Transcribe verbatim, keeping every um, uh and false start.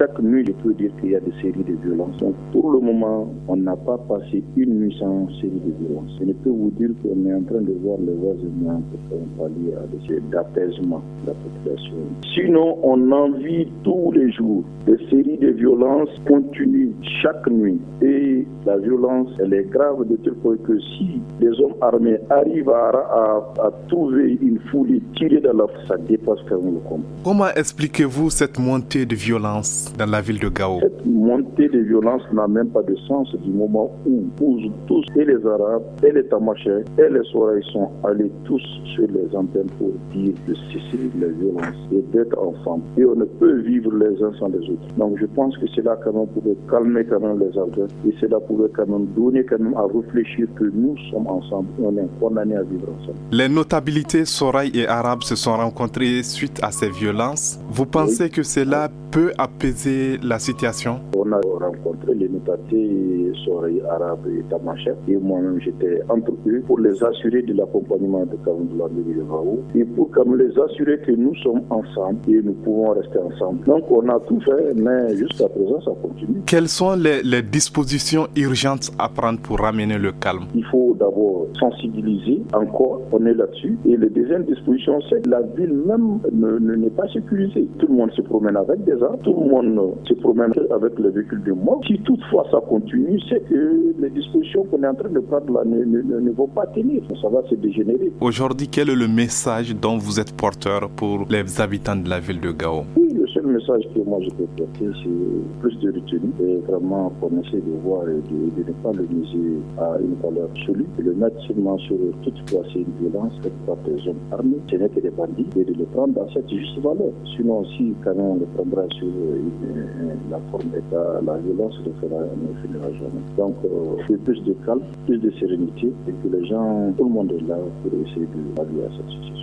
chaque nuit, je peux dire qu'il y a des séries de violences. Donc, pour le moment, on n'a pas passé une nuit sans série de violences. Je ne peux vous dire qu'on est en train de voir les voies et moyens pour faire pallier à des d'apaisement de la population. Sinon, on en vit tous les jours. Des séries de violences continuent chaque nuit. Et la violence, elle est grave de tel point que si les hommes armés arrivent à, à, à trouver une foule et tirer dans la ça dépasse quand même le combat. Comment expliquez-vous cette montée de violence dans la ville de Gao? Cette montée de violence n'a même pas de sens du moment où tous, tous et les Arabes, et les Tamasheks, et les Soraïs sont allés tous sur les antennes pour dire de cesser les violences et d'être ensemble. Et on ne peut vivre les uns sans les autres. Donc je pense que cela quand même pouvait calmer quand même les Arabes et cela pouvait quand même donner quand même à réfléchir que nous sommes ensemble et on est condamnés à vivre ensemble. Les notabilités Soraï et Arabes se sont rencontrées suite à ces violences. Vous pensez oui. que cela peut apaiser la situation? On a rencontré les notabilités Soraï, Arabes et Tamashek et moi-même j'étais entre eux pour les assurer de l'accompagnement de Karim de la ville de Gao et pour comme les assurer que nous sommes ensemble et nous pouvons rester ensemble. Donc on a tout fait, mais jusqu'à présent ça continue. Quelles sont les, les dispositions urgentes à prendre pour ramener le calme? Il faut d'abord sensibiliser, encore, on est là-dessus. Et la deuxième disposition, c'est que la ville même ne, ne, n'est pas sécurisée. Tout le monde se promène avec des armes, tout le monde se promène avec les véhicules de mort. Si toutefois ça continue, c'est que les dispositions qu'on est en train de prendre là ne, ne, ne vont pas tenir. Ça va se dégénérer. Aujourd'hui, quel est le message dont vous êtes porteur pour les habitants de la ville de Gao? Oui, le seul message que moi je peux porter, c'est plus de retenue et vraiment qu'on essaie de voir et de, de ne pas le miser à une valeur absolue, de le mettre seulement sur toutefois c'est une violence faite par des hommes armés, ce n'est que des bandits, et de le prendre dans cette juste valeur. Sinon, si quand même on le prendra sur une, la forme d'État, la violence ne fera, ne finira jamais. Donc, euh, plus de calme, plus de sérénité, et que les gens, tout le monde est là pour essayer de pallier à cette situation.